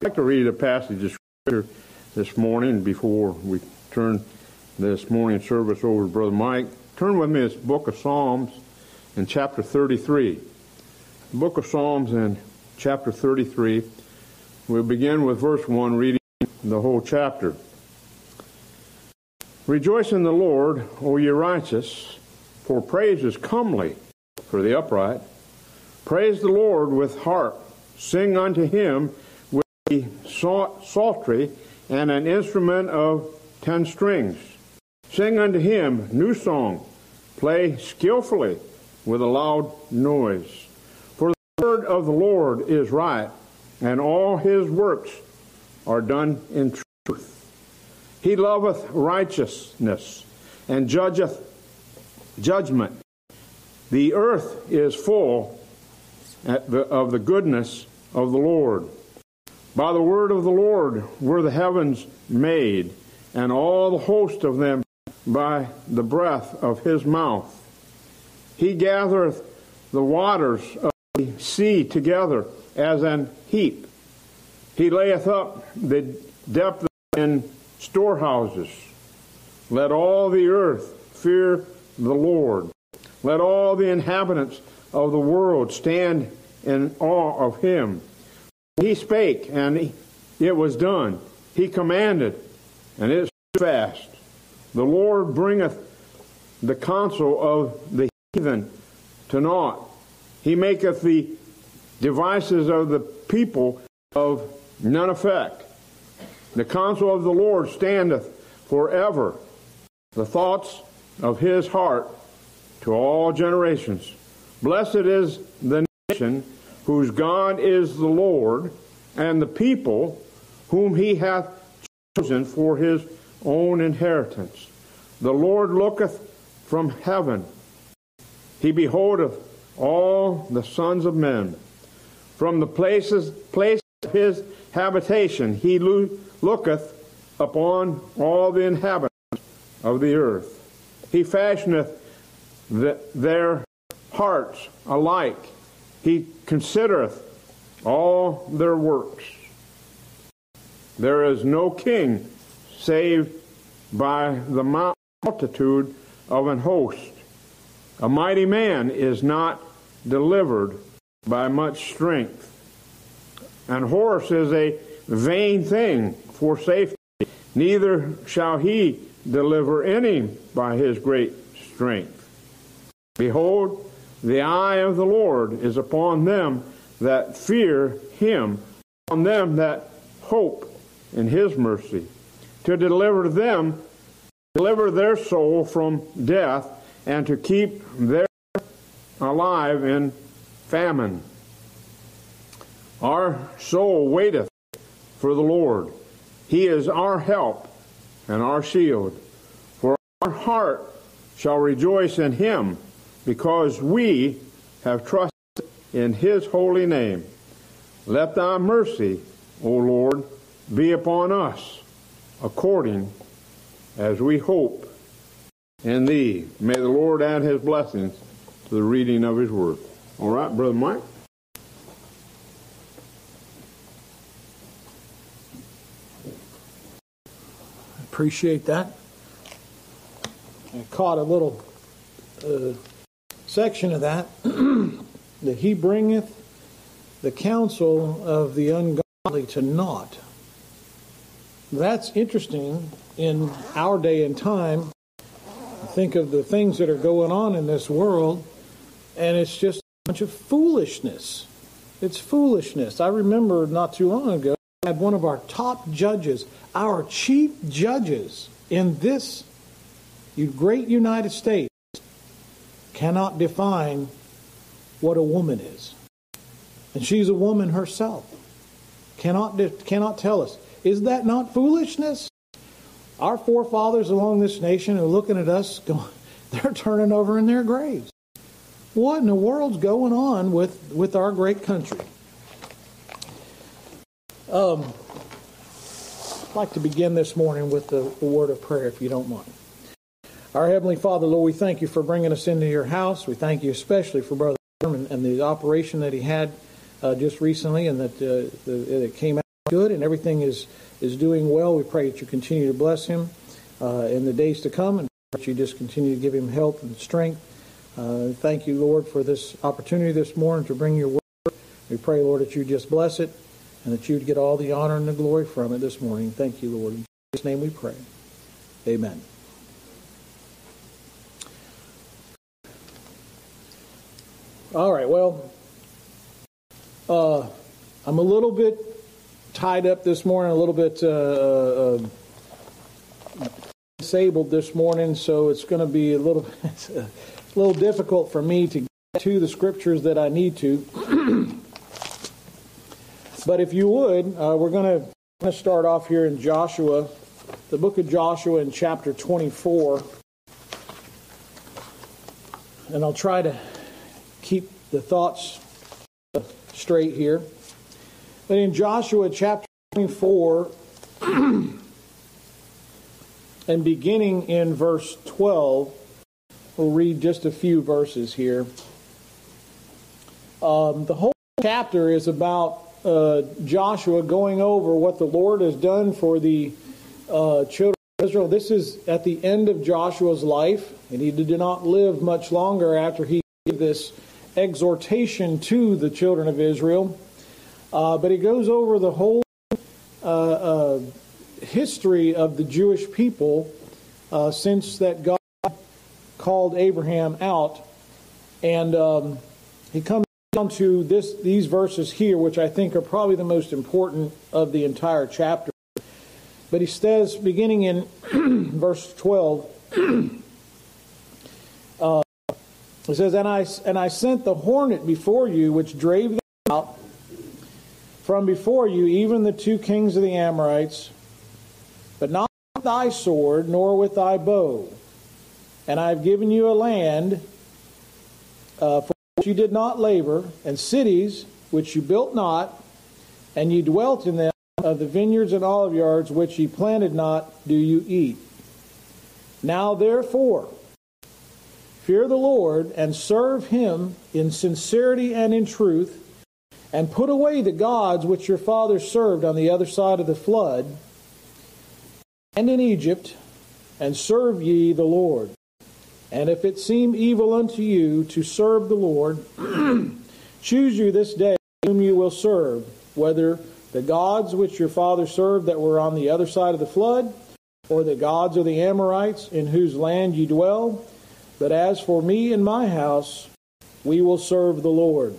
I'd like to read a passage of Scripture this morning before we turn this morning service over to Brother Mike. Turn with me to the book of Psalms in chapter 33. The book of Psalms in chapter 33. We'll begin with verse 1, reading the whole chapter. Rejoice in the Lord, O ye righteous, for praise is comely for the upright. Praise the Lord with harp. Sing unto him with the psaltery and an instrument of 10 strings. Sing unto him new song. Play skillfully with a loud noise. For the word of the Lord is right, and all his works are done in truth. He loveth righteousness and judgeth judgment. The earth is full of the goodness of the Lord. By the word of the Lord were the heavens made, and all the host of them by the breath of his mouth. He gathereth the waters of the sea together as an heap. He layeth up the depth in storehouses. Let all the earth fear the Lord. Let all the inhabitants of the world stand in awe of him. He spake, and it was done. He commanded, and it stood fast. The Lord bringeth the counsel of the heathen to naught. He maketh the devices of the people of none effect. The counsel of the Lord standeth forever, the thoughts of his heart to all generations. Blessed is the nation whose God is the Lord, and the people whom he hath chosen for his own inheritance. The Lord looketh from heaven. He beholdeth all the sons of men. From the place of his habitation he looketh upon all the inhabitants of the earth. He fashioneth their hearts alike. He considereth all their works. There is no king save by the multitude of an host. A mighty man is not delivered by much strength. An horse is a vain thing for safety, neither shall he deliver any by his great strength. Behold, the eye of the Lord is upon them that fear him, on them that hope in his mercy, to deliver their soul from death, and to keep them alive in famine. Our soul waiteth for the Lord. He is our help and our shield. For our heart shall rejoice in him, because we have trusted in his holy name. Let thy mercy, O Lord, be upon us, according as we hope in thee. May the Lord add his blessings to the reading of his word. All right, Brother Mike. Appreciate that. I caught a little section of that. That he bringeth the counsel of the ungodly to naught. That's interesting in our day and time. Think of the things that are going on in this world, and it's just a bunch of foolishness. It's foolishness. I remember not too long ago, I had one of our top judges, our chief judges in this great United States, cannot define what a woman is. And she's a woman herself. Cannot tell us. Is that not foolishness? Our forefathers along this nation are looking at us going, they're turning over in their graves. What in the world's going on with our great country? I'd like to begin this morning with the word of prayer, if you don't mind. Our Heavenly Father, Lord, we thank you for bringing us into your house. We thank you especially for Brother Herman and the operation that he had just recently, and that it came out good and everything is doing well. We pray that you continue to bless him in the days to come, and that you just continue to give him health and strength. Thank you, Lord, for this opportunity this morning to bring your word. We pray, Lord, that you just bless it and that you'd get all the honor and the glory from it this morning. Thank you, Lord. In Jesus' name we pray. Amen. All right, well, I'm a little bit tied up this morning, a little bit disabled this morning, so it's going to be a little difficult for me to get to the scriptures that I need to. But if you would, we're going to start off here in Joshua, the book of Joshua in chapter 24. And I'll try to keep the thoughts straight here. But in Joshua chapter 24, and beginning in verse 12, we'll read just a few verses here. The whole chapter is about Joshua going over what the Lord has done for the children of Israel. This is at the end of Joshua's life, and he did not live much longer after he gave this exhortation to the children of Israel. But he goes over the whole history of the Jewish people since that God called Abraham out. And he comes down to these verses here, which I think are probably the most important of the entire chapter. But he says, beginning in verse 12, it says, And I sent the hornet before you, which drave them out from before you, even the 2 kings of the Amorites, but not with thy sword, nor with thy bow. And I have given you a land for which you did not labor, and cities which you built not, and you dwelt in them. Of the vineyards and olive yards which ye planted not, do you eat. Now therefore, fear the Lord, and serve him in sincerity and in truth, and put away the gods which your fathers served on the other side of the flood, and in Egypt, and serve ye the Lord. And if it seem evil unto you to serve the Lord, choose you this day whom you will serve, whether the gods which your fathers served that were on the other side of the flood, or the gods of the Amorites in whose land ye dwell. But as for me and my house, we will serve the Lord.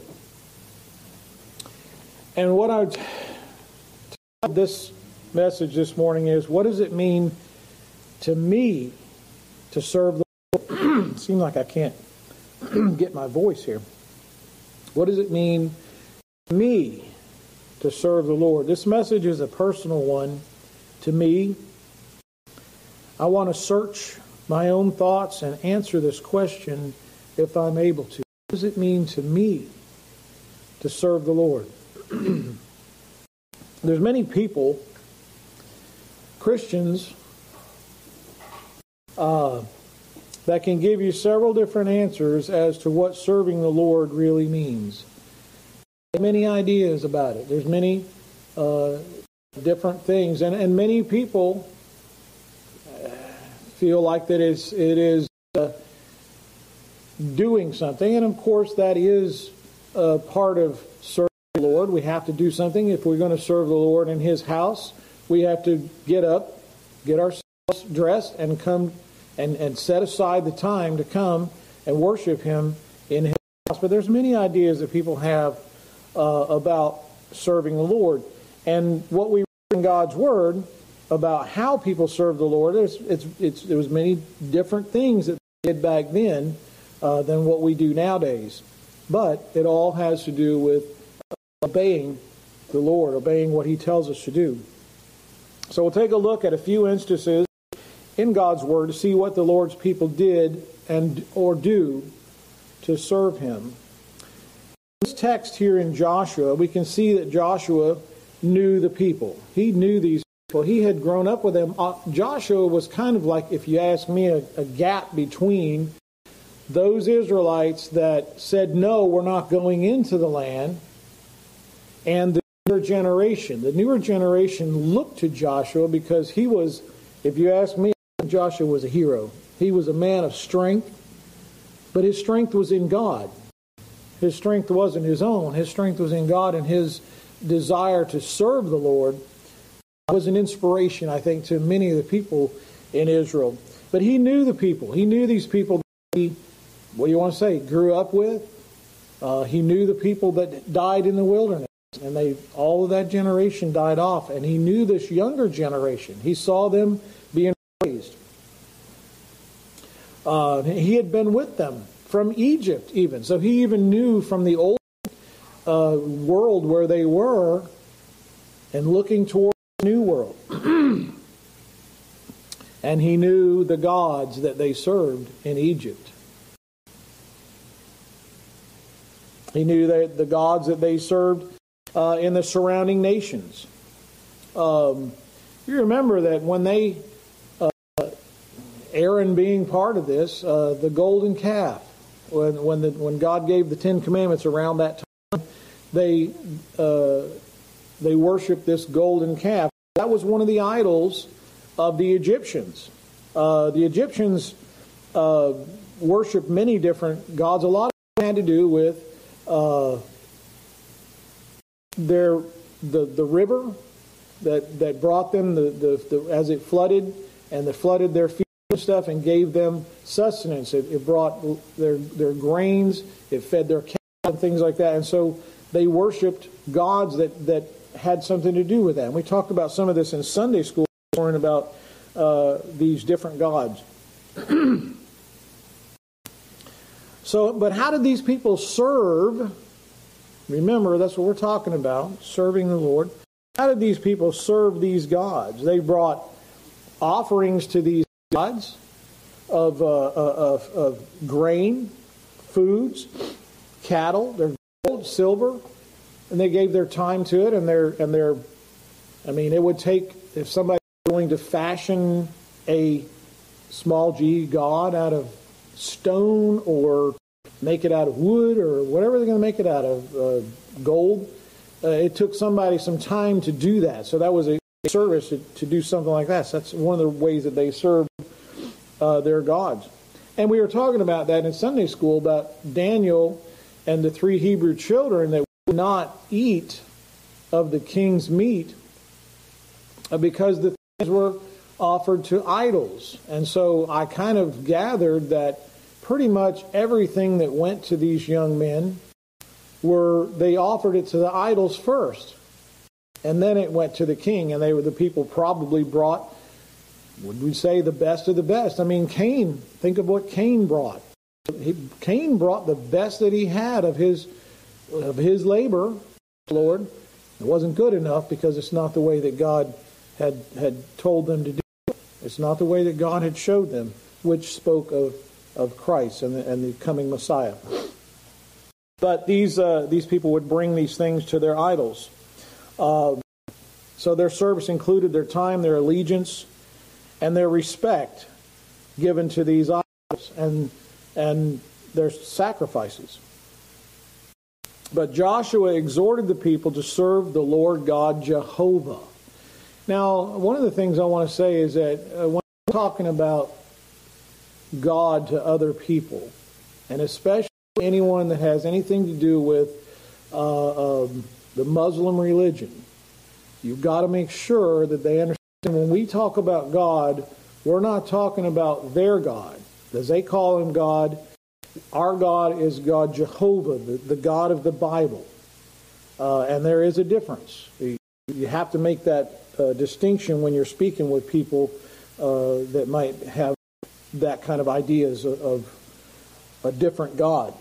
And what I titled this message this morning is, what does it mean to me to serve the Lord? It seems like I can't get my voice here. What does it mean to me to serve the Lord? This message is a personal one to me. I want to search my own thoughts and answer this question if I'm able to. What does it mean to me to serve the Lord? There's many people, Christians, that can give you several different answers as to what serving the Lord really means. Many ideas about it. There's many different things, and many people feel like that it is doing something, and of course that is part of serving the Lord. We have to do something if we're going to serve the Lord in His house. We have to get up, get ourselves dressed, and come and set aside the time to come and worship Him in His house. But there's many ideas that people have about serving the Lord. And what we read in God's Word about how people serve the Lord, there was many different things that they did back then than what we do nowadays. But it all has to do with obeying the Lord, obeying what He tells us to do. So we'll take a look at a few instances in God's Word to see what the Lord's people did or do to serve Him. This text here in Joshua, we can see that Joshua knew the people. He knew these people. He had grown up with them. Joshua was kind of like, if you ask me, a gap between those Israelites that said, no, we're not going into the land, and the newer generation. The newer generation looked to Joshua because he was, if you ask me, Joshua was a hero. He was a man of strength, but his strength was in God. His strength wasn't his own. His strength was in God, and his desire to serve the Lord was an inspiration, I think, to many of the people in Israel. But he knew the people. He knew these people that he, what do you want to say, grew up with. He knew the people that died in the wilderness. And all of that generation died off. And he knew this younger generation. He saw them being raised. He had been with them from Egypt even. So he even knew from the old world where they were and looking toward the new world. And he knew the gods that they served in Egypt. He knew that the gods that they served in the surrounding nations. You remember that when they, Aaron being part of this, the golden calf, when God gave the Ten Commandments around that time, they worshiped this golden calf. That was one of the idols of the Egyptians. The Egyptians worshiped many different gods. A lot of them had to do with the river that brought them as it flooded, and it flooded their fields and stuff and gave them sustenance. It brought their grains, it fed their cattle and things like that. And so they worshipped gods that had something to do with that. And we talked about some of this in Sunday school, learning about these different gods. So, but how did these people serve? Remember, that's what we're talking about, serving the Lord. How did these people serve these gods? They brought offerings to these gods of grain, foods, cattle, their gold, silver, and they gave their time to it. And their, I mean, it would take, if somebody was willing to fashion a small g god out of stone or make it out of wood or whatever they're going to make it out of, gold. It took somebody some time to do that. So that was a service to do something like that. So that's one of the ways that they served their gods. And we were talking about that in Sunday school, about Daniel and the 3 Hebrew children that would not eat of the king's meat because the things were offered to idols. And so I kind of gathered that pretty much everything that went to these young men they offered it to the idols first. And then it went to the king, and the people probably brought, would we say, the best of the best. I mean, Cain, think of what Cain brought. Cain brought the best that he had of his labor, Lord. It wasn't good enough because it's not the way that God had told them to do it. It's not the way that God had showed them, which spoke of Christ and the coming Messiah. But these people would bring these things to their idols. So their service included their time, their allegiance, and their respect given to these idols and their sacrifices. But Joshua exhorted the people to serve the Lord God Jehovah. Now, one of the things I want to say is that when we're talking about God to other people, and especially anyone that has anything to do with the Muslim religion, you've got to make sure that they understand when we talk about God, we're not talking about their God, as they call him God. Our God is God Jehovah, the God of the Bible. And there is a difference. You have to make that distinction when you're speaking with people that might have that kind of ideas of a different God.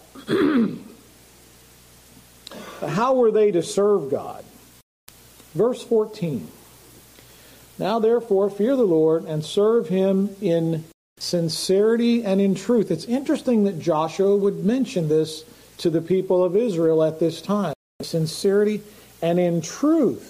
How were they to serve God? Verse 14. Now therefore fear the Lord and serve him in sincerity and in truth. It's interesting that Joshua would mention this to the people of Israel at this time. Sincerity and in truth.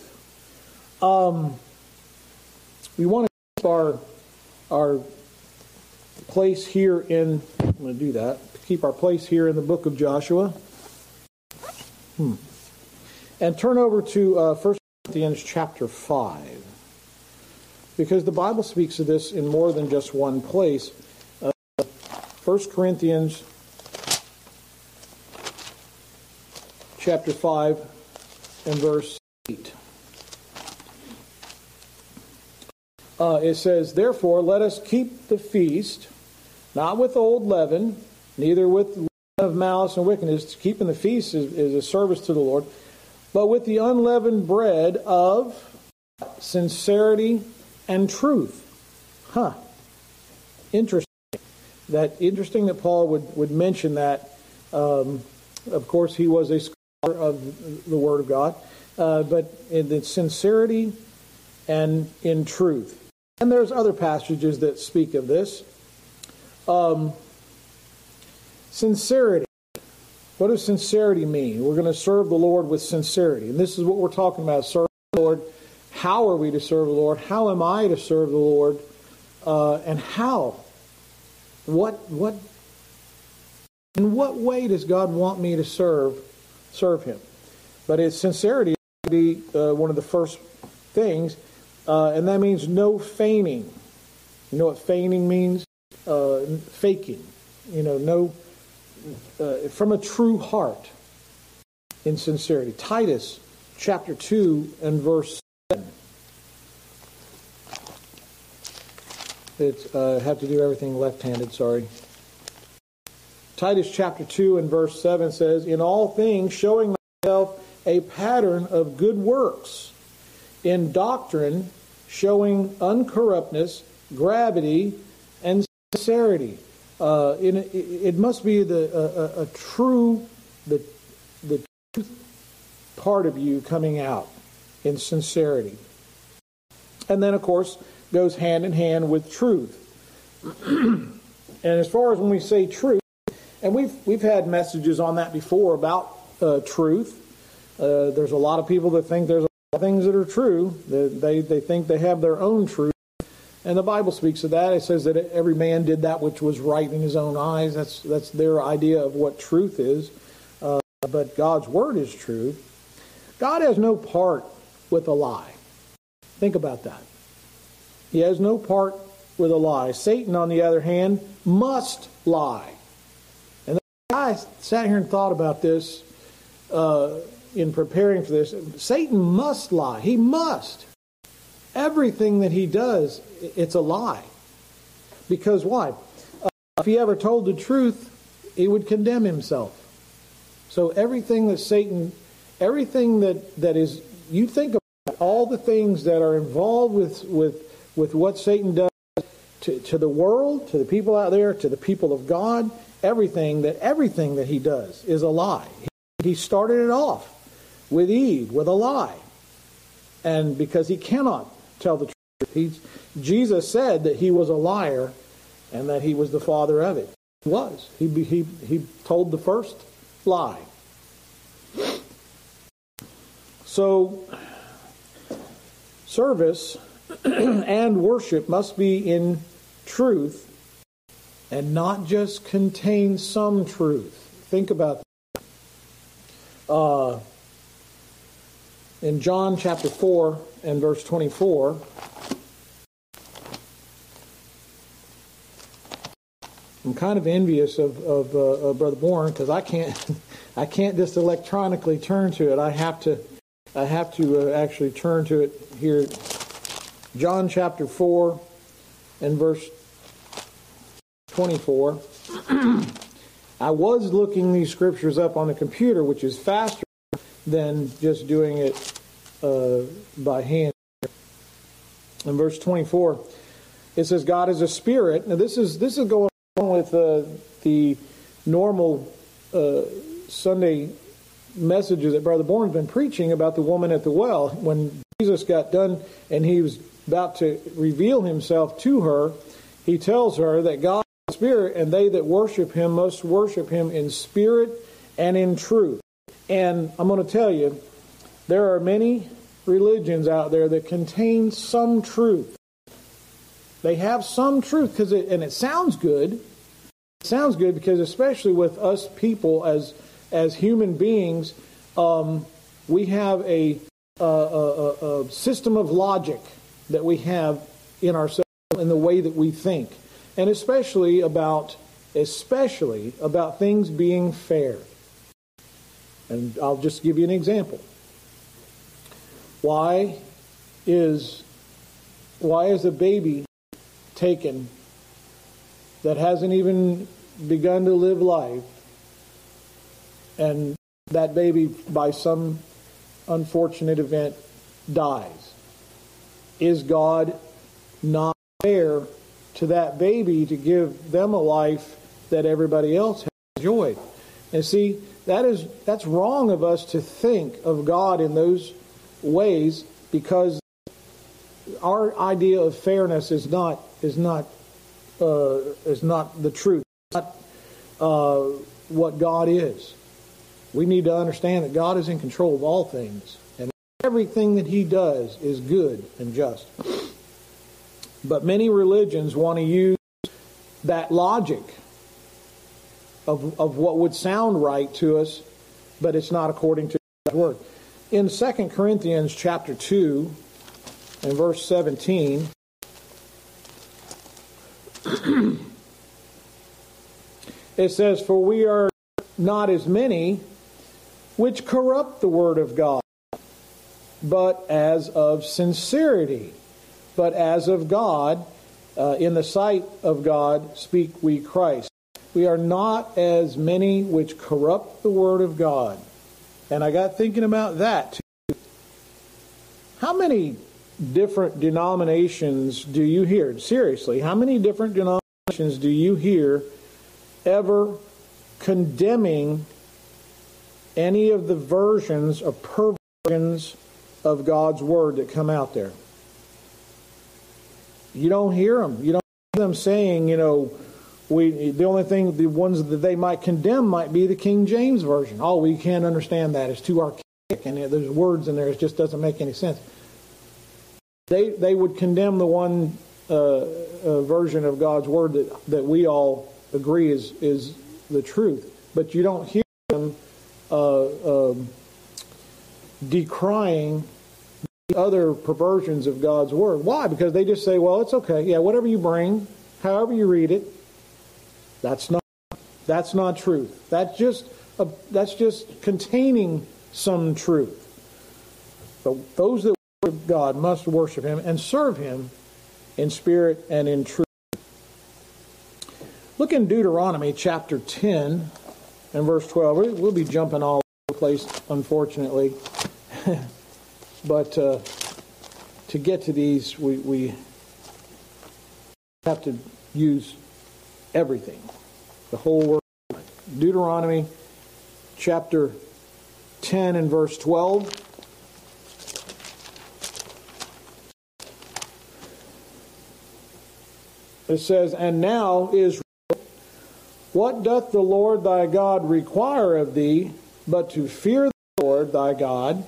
We want to keep our place here in, I'm going to do that, keep our place here in the book of Joshua. And turn over to 1 Corinthians chapter 5. Because the Bible speaks of this in more than just one place. 1 Corinthians chapter 5 and verse 8. It says, "Therefore let us keep the feast, not with old leaven, neither with leaven of malice and wickedness." Keeping the feast is a service to the Lord. "But with the unleavened bread of sincerity and truth." Interesting. Interesting that Paul would mention that. Of course, he was a scholar of the Word of God. But in the sincerity and in truth. And there's other passages that speak of this. Sincerity. What does sincerity mean? We're going to serve the Lord with sincerity. And this is what we're talking about, serving the Lord. How are we to serve the Lord? How am I to serve the Lord? And how? In what way does God want me to serve Him? But it's sincerity to be one of the first things. And that means no feigning. You know what feigning means? Faking. From a true heart in sincerity. Titus chapter 2 and verse 7. Have to do everything left-handed, sorry. Titus chapter 2 and verse 7 says, "In all things showing myself a pattern of good works, in doctrine showing uncorruptness, gravity, and sincerity." It must be the truth part of you coming out in sincerity. And then, of course, goes hand in hand with truth. And as far as when we say truth, and we've had messages on that before about truth. There's a lot of people that think there's a lot of things that are true. They think they have their own truth. And the Bible speaks of that. It says that every man did that which was right in his own eyes. That's their idea of what truth is. But God's Word is truth. God has no part with a lie. Think about that. He has no part with a lie. Satan, on the other hand, must lie. And I sat here and thought about this in preparing for this. Satan must lie. He must. Everything that he does, it's a lie. Because why? If he ever told the truth, he would condemn himself. So everything that Satan, everything that is, you think about all the things that are involved with what Satan does to the world, to the people out there, to the people of God, everything that he does is a lie. He started it off with Eve, with a lie. And because he cannot tell the truth. Jesus said that he was a liar and that he was the father of it. He was. He told the first lie. So, service and worship must be in truth and not just contain some truth. Think about that. In John chapter 4 and verse 24, I'm kind of envious of Brother Bourne because I can't just electronically turn to it. I have to actually turn to it here. John chapter 4 and verse 24. I was looking these scriptures up on the computer, which is faster than just doing it by hand. In verse 24, it says, "God is a spirit." Now this is going on with the normal Sunday messages that Brother Bourne's been preaching about the woman at the well. When Jesus got done and he was about to reveal himself to her, he tells her that God is a spirit, and they that worship him must worship him in spirit and in truth. And I'm going to tell you, there are many religions out there that contain some truth. They have some truth, and it sounds good. It sounds good because especially with us people as human beings, We have a system of logic that we have in ourselves, in the way that we think, and especially about things being fair. And I'll just give you an example. Why is a baby taken that hasn't even begun to live life, and that baby, by some unfortunate event, dies? Is God not fair to that baby to give them a life that everybody else has enjoyed? And see, that's wrong of us to think of God in those ways, because our idea of fairness is not the truth. It's not what God is. We need to understand that God is in control of all things, and everything that He does is good and just. But many religions want to use that logic of what would sound right to us, but it's not according to God's Word. In 2 Corinthians chapter 2 and verse 17, it says, "For we are not as many which corrupt the word of God, but as of sincerity. But as of God, in the sight of God, speak we Christ." We are not as many which corrupt the word of God. And I got thinking about that too. How many different denominations do you hear? Seriously, how many different denominations do you hear ever condemning any of the versions or perversions of God's Word that come out there? You don't hear them. You don't hear them saying, the ones that they might condemn might be the King James Version. Oh, we can't understand that. It's too archaic, and there's words in there. It just doesn't make any sense. They would condemn the one version of God's Word that we all agree is the truth. But you don't hear them decrying the other perversions of God's Word. Why? Because they just say, well, it's okay. Yeah, whatever you bring, however you read it, that's not truth. That's just containing some truth. But those that worship God must worship Him and serve Him in spirit and in truth. Look in Deuteronomy chapter 10 and verse 12. We'll be jumping all over the place, unfortunately. But to get to these, we have to use everything, the whole word. Deuteronomy chapter 10 and verse 12. It says, "And now, Israel, what doth the Lord thy God require of thee, but to fear the Lord thy God,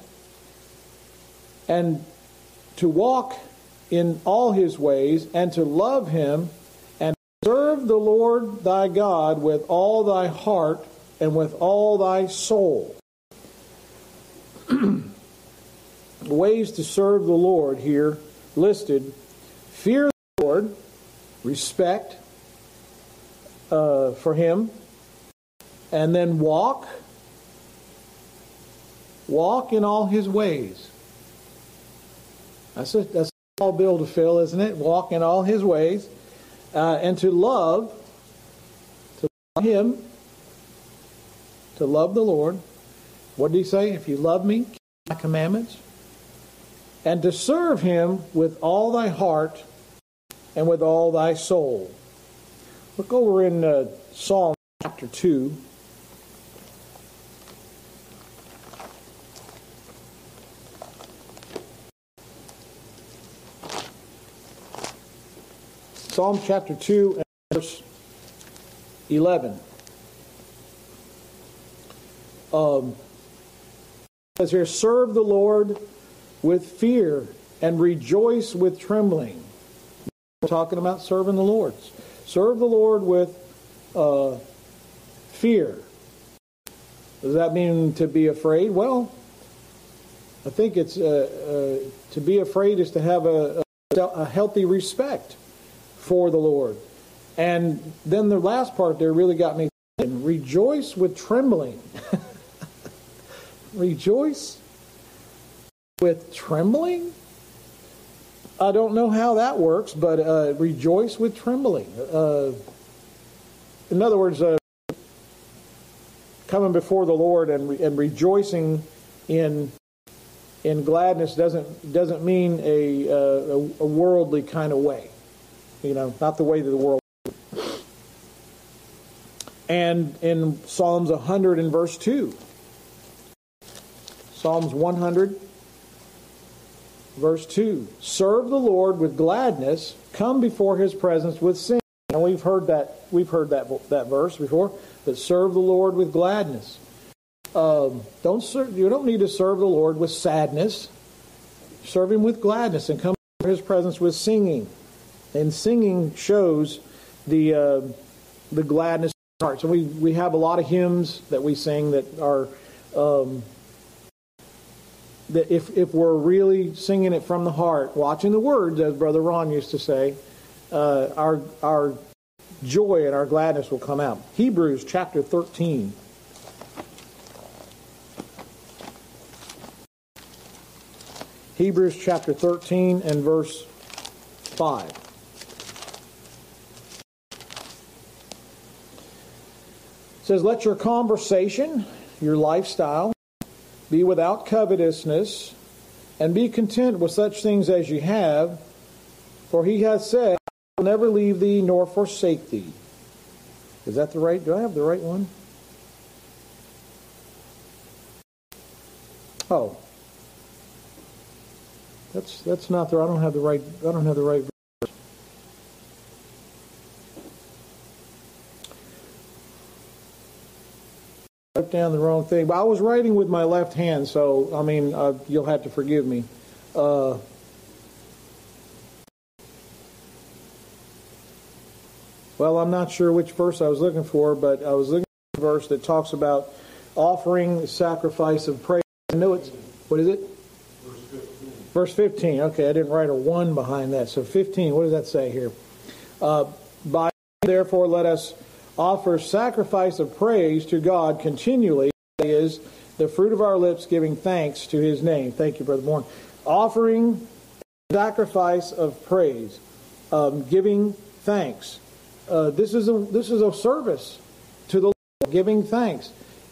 and to walk in all His ways, and to love Him, and serve the Lord thy God with all thy heart and with all thy soul." Ways to serve the Lord here listed: fear the Lord, respect for Him, and then walk in all His ways. That's a small bill to fill, isn't it? Walk in all His ways, and to love Him, to love the Lord. What did He say? If you love me, keep my commandments. And to serve Him with all thy heart and with all thy soul. Look over in Psalm chapter 2. Psalm chapter 2 and verse 11. It says here, "Serve the Lord with fear and rejoice with trembling." We're talking about serving the Lord. Serve the Lord with fear. Does that mean to be afraid? Well, I think it's to be afraid is to have a healthy respect for the Lord. And then the last part there really got me thinking, rejoice with trembling. Rejoice with trembling? I don't know how that works, but rejoice with trembling. In other words, coming before the Lord and rejoicing in gladness doesn't mean a worldly kind of way. Not the way that the world. And in Psalms 100 and verse 2. Psalms 100, verse 2. Serve the Lord with gladness, come before His presence with singing. And we've heard that verse before. But serve the Lord with gladness. You don't need to serve the Lord with sadness. Serve Him with gladness and come before His presence with singing. And singing shows the gladness of the heart. So we have a lot of hymns that we sing that are that if we're really singing it from the heart, watching the words, as Brother Ron used to say, our joy and our gladness will come out. Hebrews chapter 13. Hebrews chapter 13 and verse 5. It says, let your conversation, your lifestyle, be without covetousness, and be content with such things as you have, for He has said, I will never leave thee nor forsake thee. Is that the right? Do I have the right one? Oh. That's not there. I don't have the right verse. I wrote down the wrong thing. But I was writing with my left hand, so you'll have to forgive me. Well, I'm not sure which verse I was looking for, but I was looking for a verse that talks about offering the sacrifice of praise. I know it's, what is it? Verse 15. Okay, I didn't write a 1 behind that. So 15, what does that say here? By therefore let us offer sacrifice of praise to God continually, that is, the fruit of our lips giving thanks to His name. Thank you, Brother Bourne. Offering sacrifice of praise, giving thanks. This is a service to the Lord, giving thanks.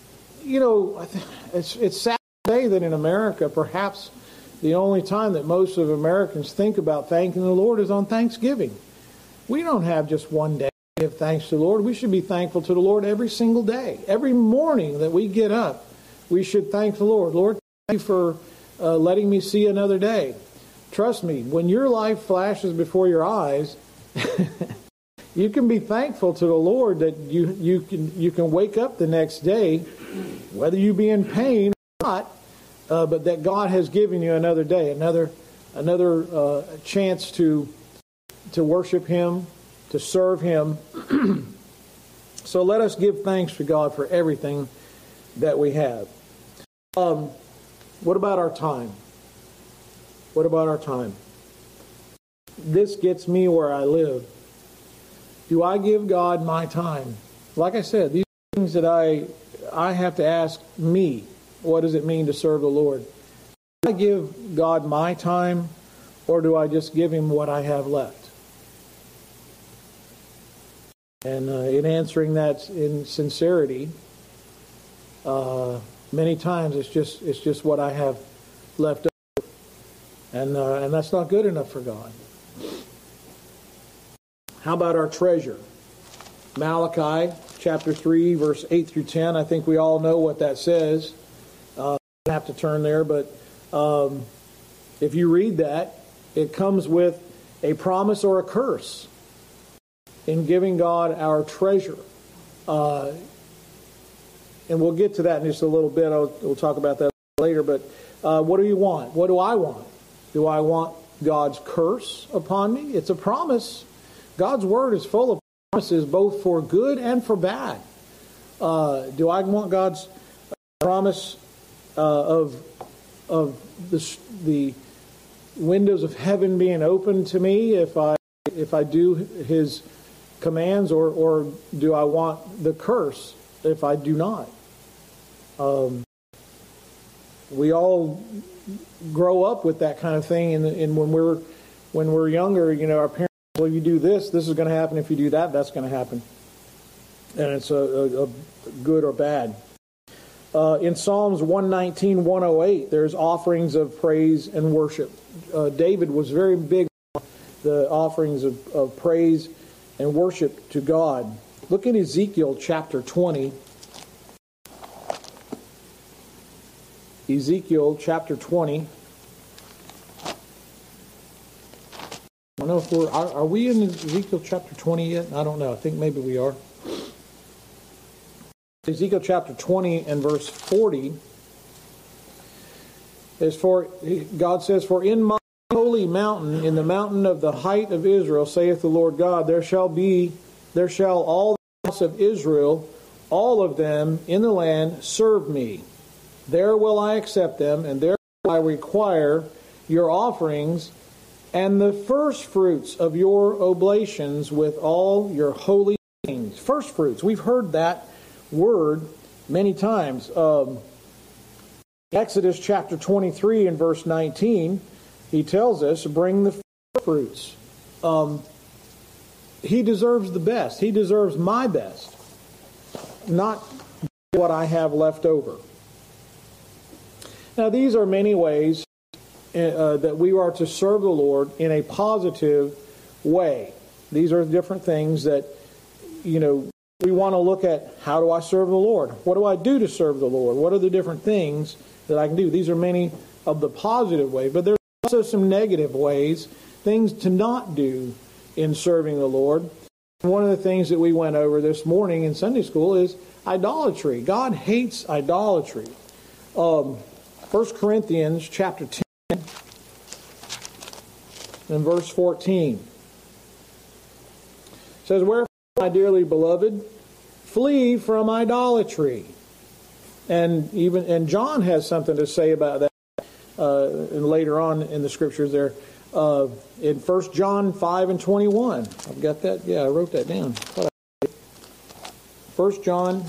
It's sad to say that in America, perhaps the only time that most of Americans think about thanking the Lord is on Thanksgiving. We don't have just one day to give thanks to the Lord. We should be thankful to the Lord every single day. Every morning that we get up, we should thank the Lord. Lord, thank you for letting me see another day. Trust me, when your life flashes before your eyes, you can be thankful to the Lord that you can wake up the next day, whether you be in pain or not, but that God has given you another day, another chance to worship Him, to serve Him. So let us give thanks to God for everything that we have. What about our time? What about our time? This gets me where I live. Do I give God my time? Like I said, these things that I have to ask me, what does it mean to serve the Lord? Do I give God my time, or do I just give Him what I have left? And in answering that in sincerity, many times it's just what I have left over, and that's not good enough for God. How about our treasure? Malachi chapter 3, verse 8 through 10. I think we all know what that says. I don't have to turn there, but if you read that, it comes with a promise or a curse in giving God our treasure. And we'll get to that in just a little bit. We'll talk about that later. But what do you want? What do I want? Do I want God's curse upon me? It's a promise. God's Word is full of promises both for good and for bad. Do I want God's promise of of the windows of heaven being open to me if I do His commands, or do I want the curse if I do not? We all grow up with that kind of thing, and when we're younger, our parents, well, if you do this is going to happen. If you do that, that's going to happen, and it's a good or bad. In Psalms 119, 108, there's offerings of praise and worship. David was very big on the offerings of praise and worship to God. Look at Ezekiel chapter 20. Ezekiel chapter 20. I don't know if are we in Ezekiel chapter 20 yet? I don't know. I think maybe we are. Ezekiel chapter 20 and verse 40 God says, "For in my holy mountain, in the mountain of the height of Israel, saith the Lord God, there shall all the house of Israel, all of them in the land, serve me. There will I accept them, and there will I require your offerings and the first fruits of your oblations with all your holy things." First fruits. We've heard that word many times. Exodus chapter 23 and verse 19, he tells us, bring the first fruits. He deserves the best. He deserves my best, not what I have left over. Now, these are many ways that we are to serve the Lord in a positive way. These are different things that, we want to look at. How do I serve the Lord? What do I do to serve the Lord? What are the different things that I can do? These are many of the positive ways, but there's also some negative ways, things to not do in serving the Lord. One of the things that we went over this morning in Sunday school is idolatry. God hates idolatry. 1 Corinthians chapter 10 and verse 14 says, "Wherefore, my dearly beloved, flee from idolatry." And John has something to say about that and later on in the scriptures there. In 1 John 5 and 21. I've got that. Yeah, I wrote that down. 1 John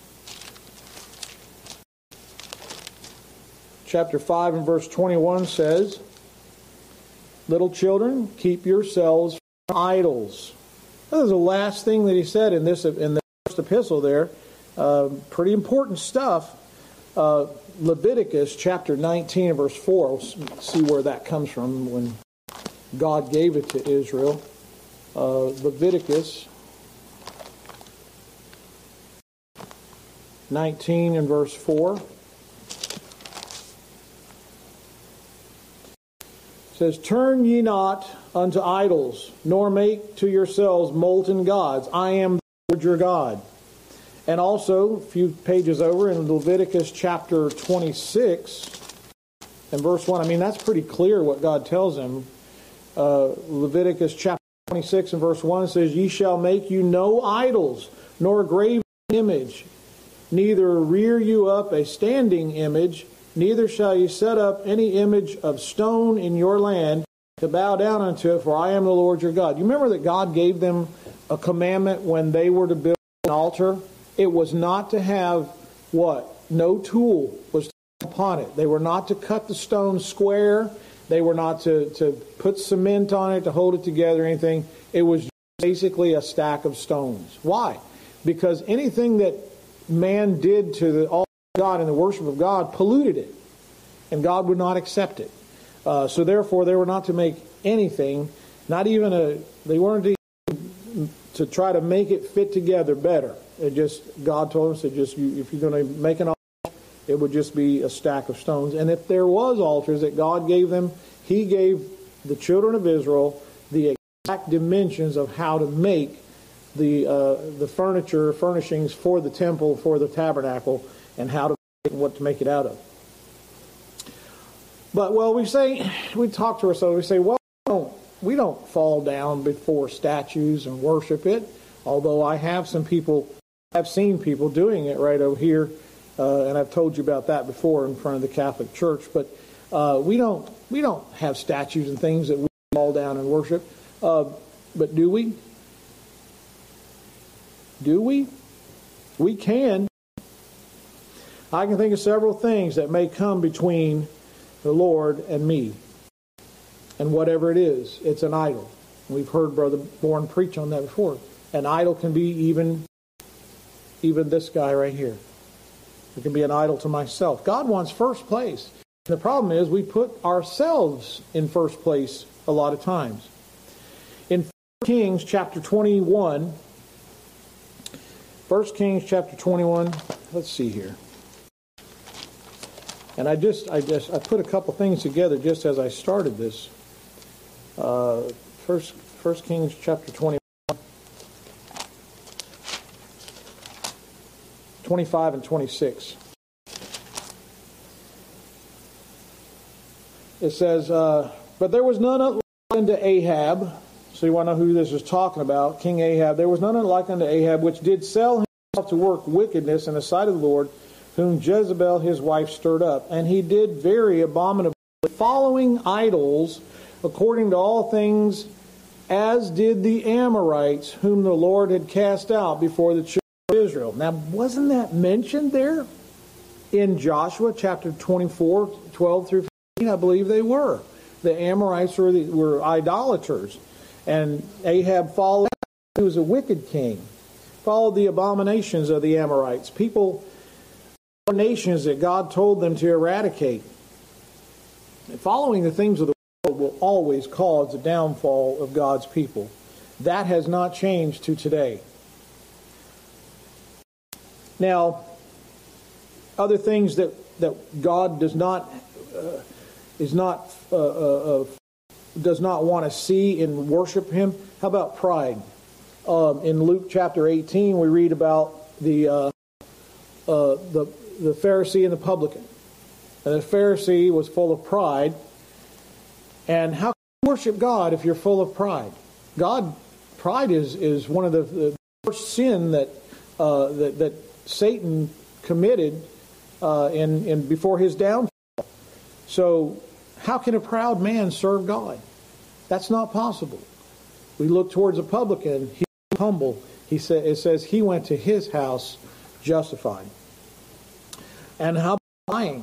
chapter 5 and verse 21 says, "Little children, keep yourselves from idols." That was the last thing that he said in the first epistle there. Pretty important stuff. Leviticus chapter 19 and verse 4. We'll see where that comes from when God gave it to Israel. Leviticus 19 and verse 4 says, "Turn ye not unto idols, nor make to yourselves molten gods. I am the Lord your God." And also, a few pages over in Leviticus chapter 26 and verse 1. That's pretty clear what God tells him. Leviticus chapter 26 and verse 1 says, "Ye shall make you no idols, nor graven image, neither rear you up a standing image, neither shall you set up any image of stone in your land to bow down unto it, for I am the Lord your God." You remember that God gave them a commandment when they were to build an altar? It was not to have what? No tool was upon it. They were not to cut the stone square. They were not to put cement on it to hold it together or anything. It was basically a stack of stones. Why? Because anything that man did to the altar of God and the worship of God polluted it, and God would not accept it. So therefore, they were not to make anything, not even they weren't to try to make it fit together better. God told us that if you're going to make an altar, it would just be a stack of stones. And if there was altars that God gave them, He gave the children of Israel the exact dimensions of how to make the furnishings for the temple, for the tabernacle, and what to make it out of. But we talk to ourselves, we say, well, we don't fall down before statues and worship it. Although I've seen people doing it right over here, and I've told you about that before in front of the Catholic Church. But We don't have statues and things that we fall down and worship. But do we? Do we? We can. I can think of several things that may come between the Lord and me. And whatever it is, it's an idol. We've heard Brother Bourne preach on that before. An idol can be even this guy right here. It can be an idol to myself. God wants first place. The problem is we put ourselves in first place a lot of times. In 1 Kings chapter 21, 1 Kings chapter 21, let's see here. And I put a couple things together just as I started this. 1 Kings chapter 21, 25 and 26. It says, but there was none unto Ahab. So you want to know who this is talking about, King Ahab. There was none like unto Ahab, which did sell himself to work wickedness in the sight of the Lord, whom Jezebel his wife stirred up. And he did very abominably, following idols, according to all things, as did the Amorites, whom the Lord had cast out before the children of Israel. Now, wasn't that mentioned there in Joshua chapter 24, 12 through 15? I believe they were. The Amorites were idolaters. And Ahab followed. He was a wicked king. Followed the abominations of the Amorites. People, nations that God told them to eradicate. And following the things of the world will always cause the downfall of God's people. That has not changed to today. Now, other things that God does not want to see and worship Him. How about pride? In Luke chapter 18, we read about the Pharisee and the publican. And the Pharisee was full of pride. And how can you worship God if you're full of pride? Pride is one of the first sin that Satan committed in before his downfall. So how can a proud man serve God? That's not possible. We look towards a publican. He was humble. It says he went to his house justified. And how about lying?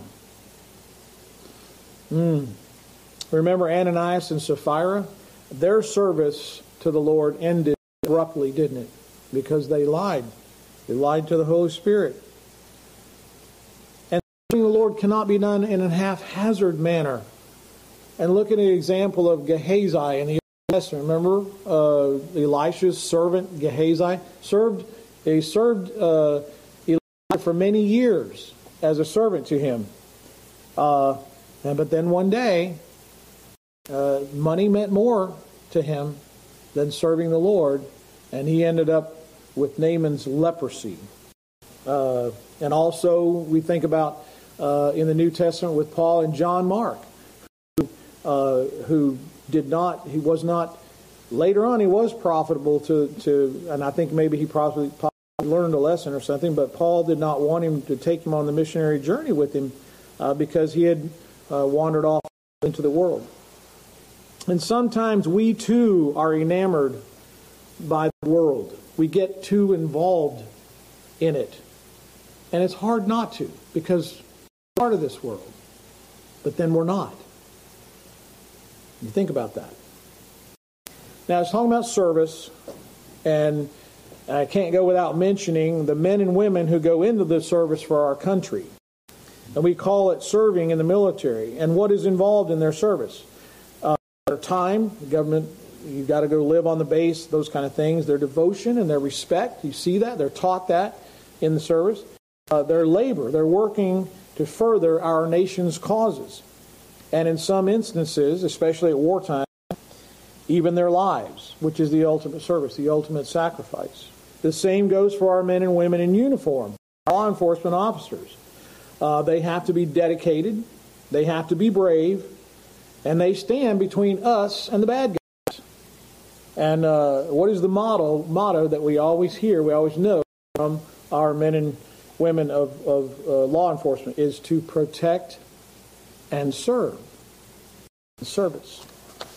Remember Ananias and Sapphira? Their service to the Lord ended abruptly, didn't it? Because they lied. They lied to the Holy Spirit. And the Lord cannot be done in a haphazard manner. And look at the example of Gehazi in the Old Testament. Remember Elisha's servant Gehazi served Elijah for many years as a servant to him. But then one day, money meant more to him than serving the Lord, and he ended up with Naaman's leprosy. And also we think about in the New Testament with Paul and John Mark, who was not, later on he was profitable to and I think maybe he probably learned a lesson or something, but Paul did not want him to take him on the missionary journey with him because he had wandered off into the world. And sometimes we too are enamored by the world. We get too involved in it. And it's hard not to, because we're part of this world. But then we're not. You think about that. Now, I was talking about service, and I can't go without mentioning the men and women who go into the service for our country. And we call it serving in the military. And what is involved in their service? Their time, the government, you've got to go live on the base, those kind of things. Their devotion and their respect, you see that. They're taught that in the service. Their labor, they're working to further our nation's causes. And in some instances, especially at wartime, even their lives, which is the ultimate service, the ultimate sacrifice. The same goes for our men and women in uniform, law enforcement officers. They have to be dedicated, they have to be brave, and they stand between us and the bad guys. And what is the motto that we always hear, we always know from our men and women of law enforcement, is to protect and serve. Service.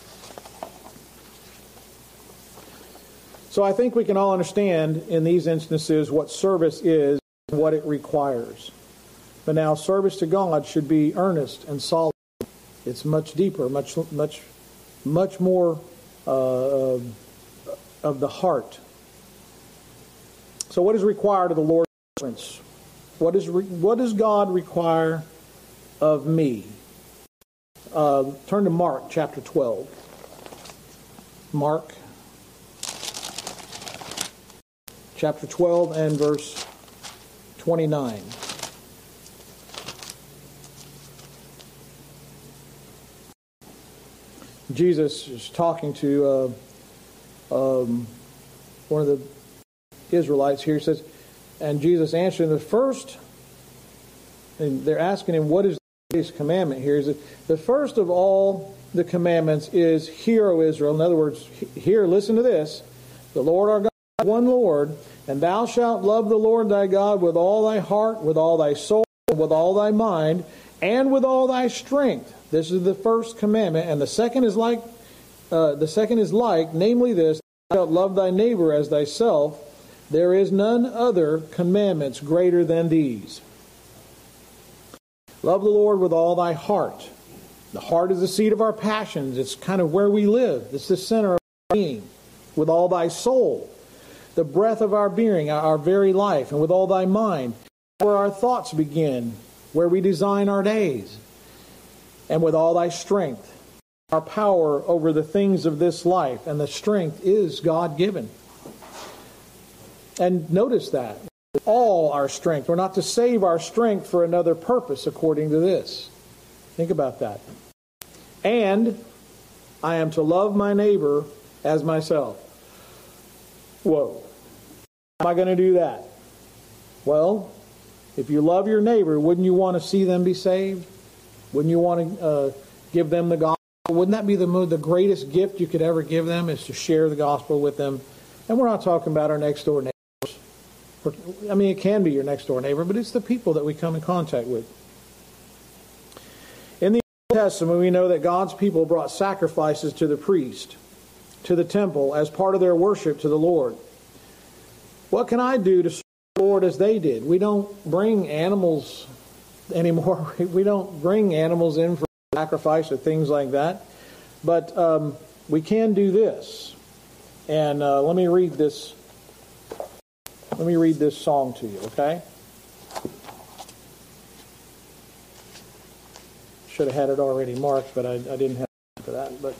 So I think we can all understand in these instances what service is and what it requires. But now service to God should be earnest and solid. It's much deeper, much more of the heart. So what is required of the Lord's servants? What does God require of me? Turn to Mark chapter 12. Mark chapter 12 and verse 29. Jesus is talking to one of the Israelites here. He says, and Jesus answered the first, and they're asking him, what is the greatest commandment here? He said, the first of all the commandments is, hear, O Israel. In other words, here, listen to this. The Lord our God is one Lord, and thou shalt love the Lord thy God with all thy heart, with all thy soul, with all thy mind, and with all thy strength. This is the first commandment, and the second is like, namely this: thou shalt love thy neighbor as thyself. There is none other commandments greater than these. Love the Lord with all thy heart. The heart is the seat of our passions. It's kind of where we live. It's the center of our being. With all thy soul, the breath of our being, our very life, and with all thy mind, where our thoughts begin, where we design our days, and with all thy strength, our power over the things of this life, and the strength is God-given. And notice that. All our strength. We're not to save our strength for another purpose according to this. Think about that. And I am to love my neighbor as myself. Whoa. How am I going to do that? Well, if you love your neighbor, wouldn't you want to see them be saved? Wouldn't you want to give them the gospel? Wouldn't that be the greatest gift you could ever give them, is to share the gospel with them? And we're not talking about our next door neighbors. I mean, it can be your next door neighbor, but it's the people that we come in contact with. In the Old Testament, we know that God's people brought sacrifices to the priest, to the temple, as part of their worship to the Lord. What can I do to serve the Lord as they did? We don't bring animals anymore. We don't bring animals in for sacrifice or things like that. But we can do this. And let me read this. Let me read this song to you, okay? Should have had it already marked, but I didn't have it for that. But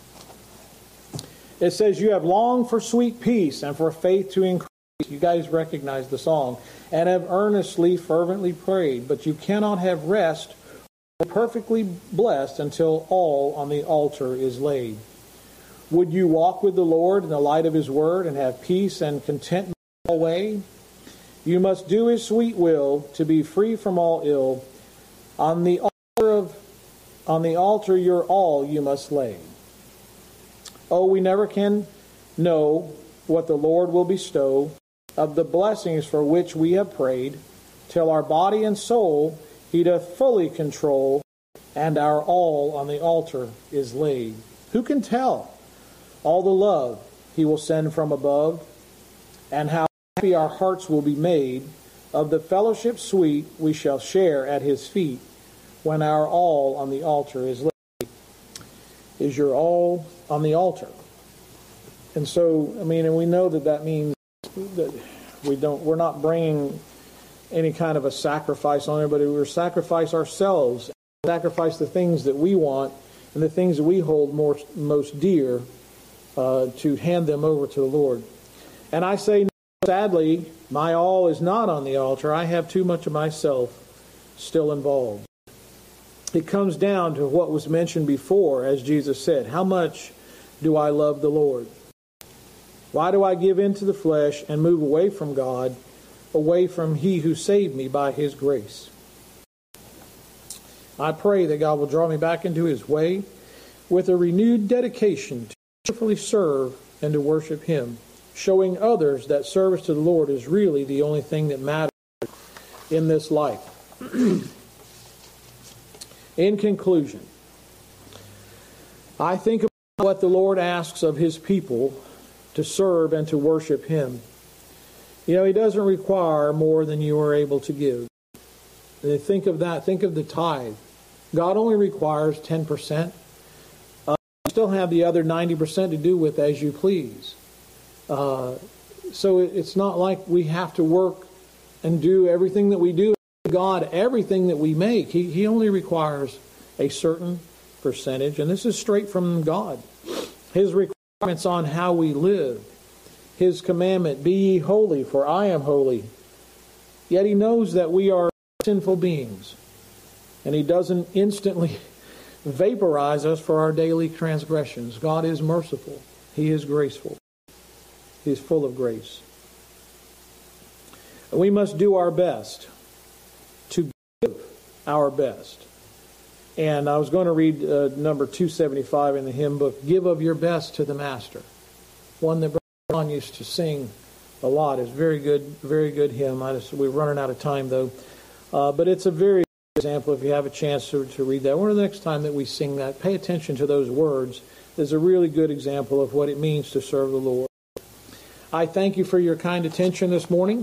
it says, you have longed for sweet peace and for faith to increase. You guys recognize the song. And have earnestly, fervently prayed. But you cannot have rest or perfectly blessed until all on the altar is laid. Would you walk with the Lord in the light of His word and have peace and contentment all way? You must do His sweet will to be free from all ill. On the altar your all you must lay. Oh, we never can know what the Lord will bestow of the blessings for which we have prayed, till our body and soul He doth fully control, and our all on the altar is laid. Who can tell all the love He will send from above, and how happy our hearts will be made of the fellowship sweet we shall share at His feet when our all on the altar is laid? Is your all on the altar? And so, I mean, and we know that means that we're not bringing any kind of a sacrifice on anybody. We sacrifice ourselves, sacrifice the things that we want and the things that we hold most dear, to hand them over to the Lord. And I say, sadly, my all is not on the altar. I have too much of myself still involved. It comes down to what was mentioned before, as Jesus said, how much do I love the Lord? Why do I give in to the flesh and move away from God, away from He who saved me by His grace? I pray that God will draw me back into His way with a renewed dedication to cheerfully serve and to worship Him, showing others that service to the Lord is really the only thing that matters in this life. In conclusion, I think about what the Lord asks of His people to serve and to worship Him. You know, He doesn't require more than you are able to give. Think of that. Think of the tithe. God only requires 10%. You still have the other 90% to do with as you please. So it's not like we have to work and do everything that we do. God, everything that we make, He only requires a certain percentage. And this is straight from God. His requirements on how we live. His commandment, be ye holy, for I am holy. Yet He knows that we are sinful beings. And He doesn't instantly vaporize us for our daily transgressions. God is merciful. He is graceful. He is full of grace. We must do our best to give our best. And I was going to read number 275 in the hymn book, Give of Your Best to the Master. One that Brother John used to sing a lot. It's very good hymn. We're running out of time though. But it's a very good example if you have a chance to read that. Or the next time that we sing that, pay attention to those words. There's a really good example of what it means to serve the Lord. I thank you for your kind attention this morning.